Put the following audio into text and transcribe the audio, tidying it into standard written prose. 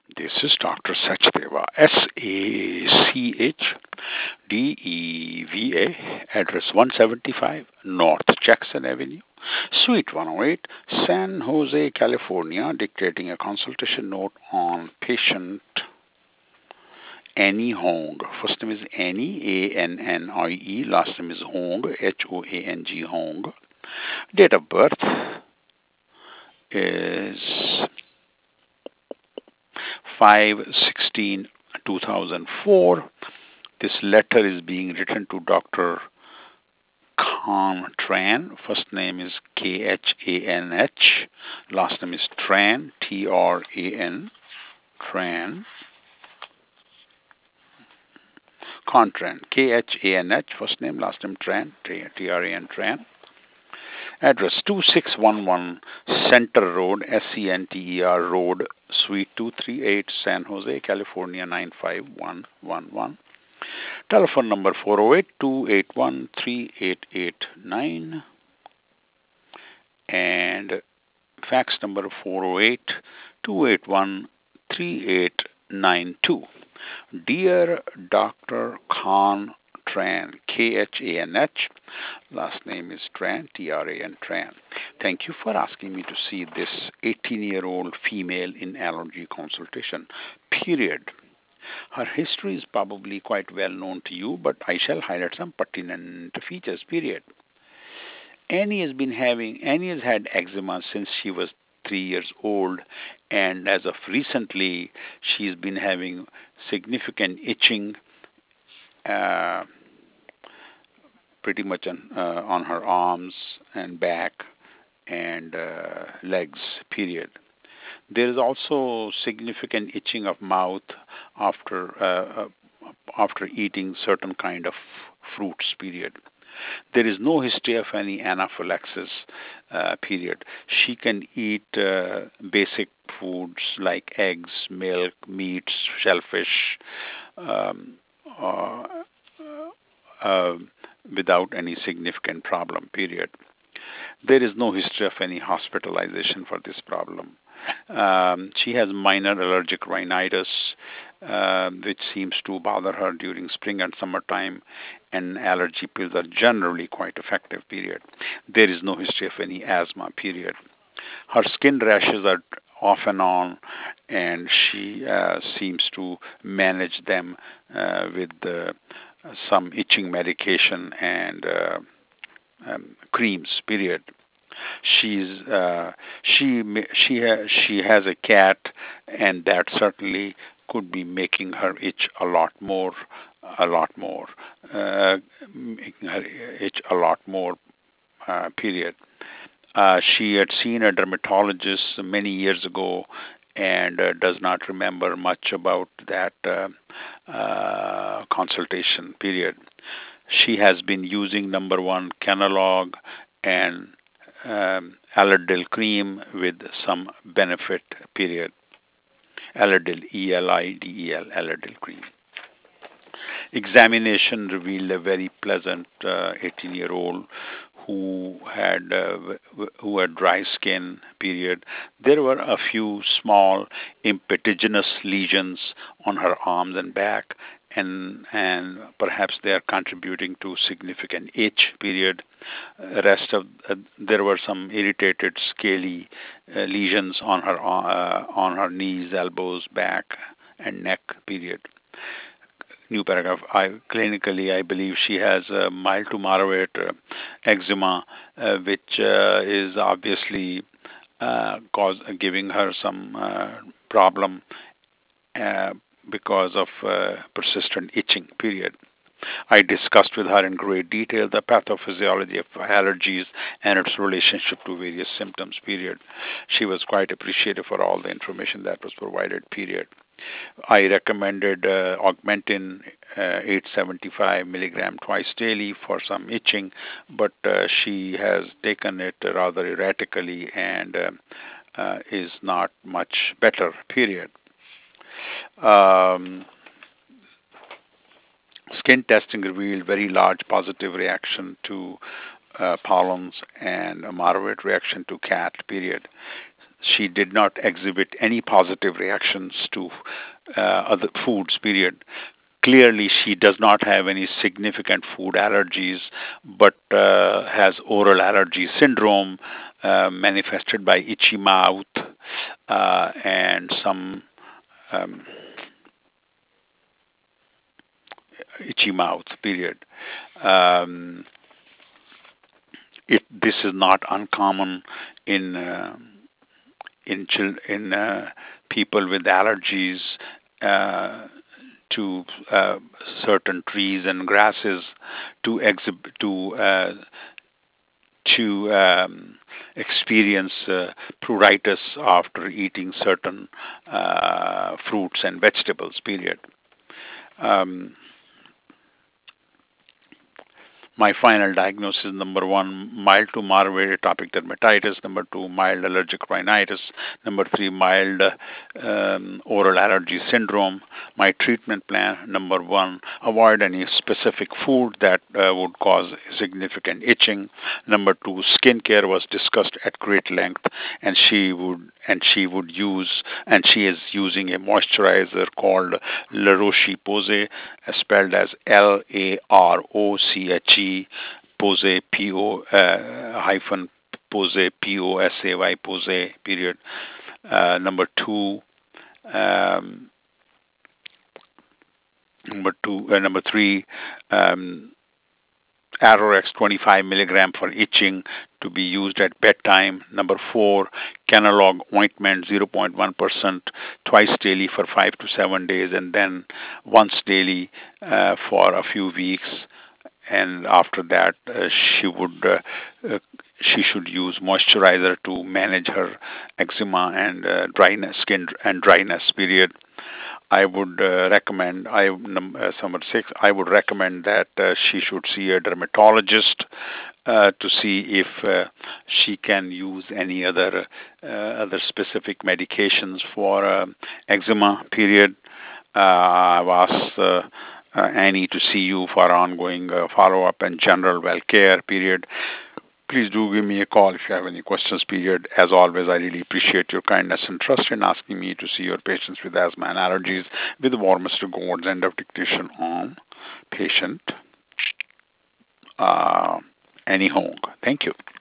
This is Dr. Sachdeva, Sachdeva, address 175 North Jackson Avenue, Suite 108, San Jose, California, dictating a consultation note on patient Annie Hong. First name is Annie, Annie, last name is Hong, Hoang, Hong. Date of birth is 5/16/2004. This letter is being written to Dr. Khan Tran. First name is Khanh. Last name is Tran, Tran, Tran, Khan Khanh. First name, last name Tran, Tran, Tran. Address 2611 Center Road, Center Road, Suite 238, San Jose, California 95111. Telephone number 408-281-3889 and fax number 408-281-3892. Dear Dr. Khan Tran, Khanh, last name is Tran, Tran, Tran. Thank you for asking me to see this 18-year-old female in allergy consultation. Period. Her history is probably quite well known to you, but I shall highlight some pertinent features. Period. Annie has had eczema since she was 3 years old, and as of recently, she's been having significant itching, uh, pretty much on her arms and back and legs. Period. There is also significant itching of mouth after uh, after eating certain kind of fruits. Period. There is no history of any anaphylaxis. Period. She can eat basic foods like eggs, milk, meats, shellfish, um, uh, uh, without any significant problem. Period. There is no history of any hospitalization for this problem. She has minor allergic rhinitis, which seems to bother her during spring and summertime, and allergy pills are generally quite effective. Period. There is no history of any asthma. Period. Her skin rashes are off and on, and she seems to manage them with some itching medication and creams. Period. She's she has a cat, and that certainly could be making her itch a lot more, uh, making her itch a lot more. Period. She had seen a dermatologist many years ago and does not remember much about that consultation. Period. She has been using number one Kenalog and Aladil cream with some benefit. Period. Aladil, Elidel, Aladil cream. Examination revealed a very pleasant 18-year-old who had dry skin. Period. There were a few small impetiginous lesions on her arms and back, and perhaps they are contributing to significant itch. Period. Rest of there were some irritated scaly lesions on her knees, elbows, back, and neck. Period. New paragraph. Clinically, I believe she has a mild to moderate eczema, which is obviously giving her some problem uh, because of persistent itching. Period. I discussed with her in great detail the pathophysiology of allergies and its relationship to various symptoms. Period. She was quite appreciative for all the information that was provided. Period. I recommended Augmentin 875 milligram twice daily for some itching, but she has taken it rather erratically and is not much better. Period. Um, Skin testing revealed very large positive reaction to pollens and a moderate reaction to cat. Period. She did not exhibit any positive reactions to other foods, period. Clearly, she does not have any significant food allergies, but has oral allergy syndrome manifested by itchy mouth and some um, itchy mouth, period. Um, this is not uncommon in people with allergies uh, to certain trees and grasses to exhibit to experience pruritus after eating certain fruits and vegetables. Period. Um, My final diagnosis: number one, mild to moderate atopic dermatitis; number two, mild allergic rhinitis; number three, mild oral allergy syndrome. My treatment plan: number one, avoid any specific food that would cause significant itching. Number two, skincare was discussed at great length, and she is using a moisturizer called La Roche Posay, spelled as LAROCHE, Posay, P-O hyphen Posay, Posay, Posay, period. Number two, um, number three, um, Arorex 25 milligram for itching to be used at bedtime. Number four, Canolog ointment 0.1% twice daily for 5 to 7 days, and then once daily for a few weeks. And after that, uh, she should use moisturizer to manage her eczema and dryness, skin and dryness. Period. I would recommend. Number six. I would recommend that she should see a dermatologist to see if she can use any other specific medications for eczema. Period. I've asked Annie to see you for ongoing follow-up and general well care. Period. Please do give me a call if you have any questions, period. As always, I really appreciate your kindness and trust in asking me to see your patients with asthma and allergies with the warmest regards. End of dictation on patient uh, Annie Hong. Thank you.